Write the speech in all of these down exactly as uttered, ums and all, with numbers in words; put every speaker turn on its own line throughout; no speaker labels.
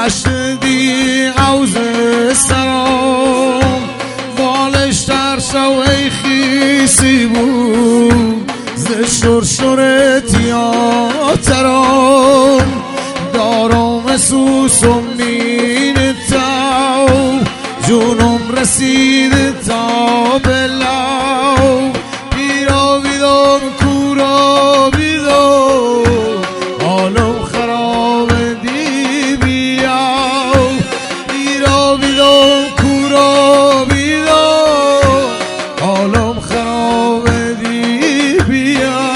دشتی عوض سرام بالش در شوی خیسی بود ز شرشر تیاترام دارم سوس و مین تاو جونم رسید تا بلاو پیرا بیدم کورا بیدم حالم خراب دی بیاو پیرا بیدم کورا بیدم حالم خراب دی بیاو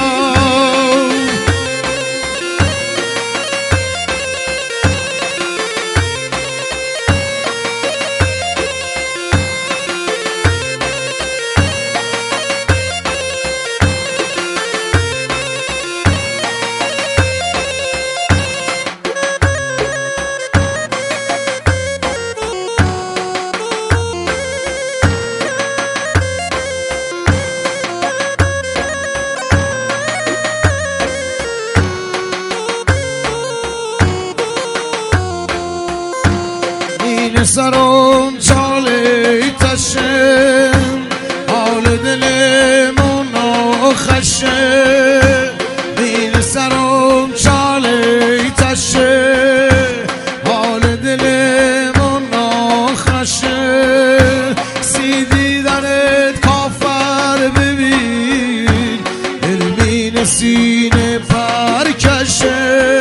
سرم چاله تشه حال دل منو خشه دین سرم چاله تشه حال دل منو خشه سیدی درت کافر ببین علمین سینه پرکشه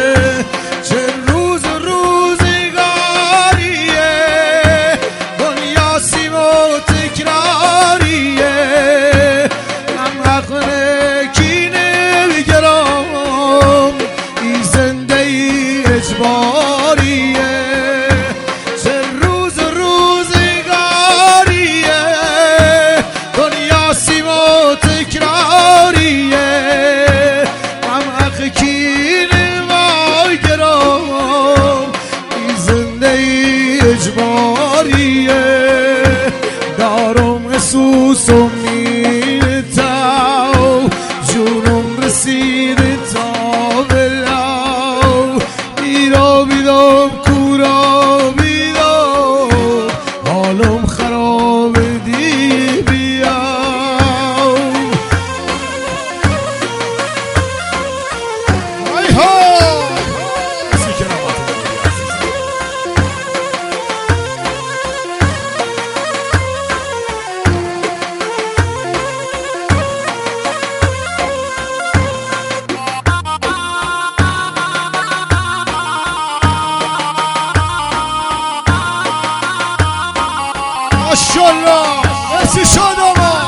دارم سوس و مین تاو جونم رسید تا بلاو ایرا بیدم کورا بیدم حالم خراب دی بیاو ای ها ماشاءالله مرسی شادامه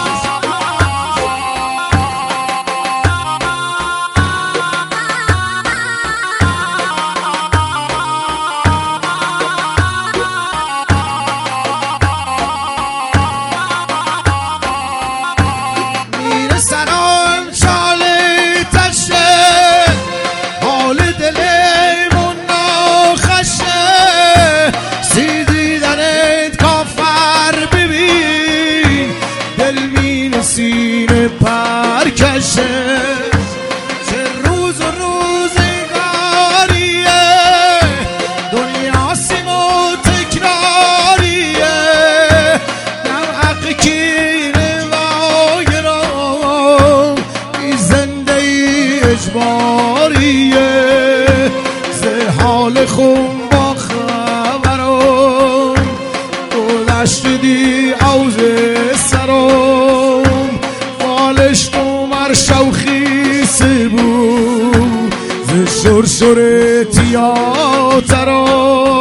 میره سران چاله تشه حال دل منو خشه سیدی درت کافر ببین دل مین سینه پرکشه چه روز و روزگاریه دنیا سیم و تکراریه نم حق کینه و گرام ای زنده ای اجباریه زه حال خون با خبرم دشتی عوض سرم بالش عمر شوخی سبو ز شرشر تیاترم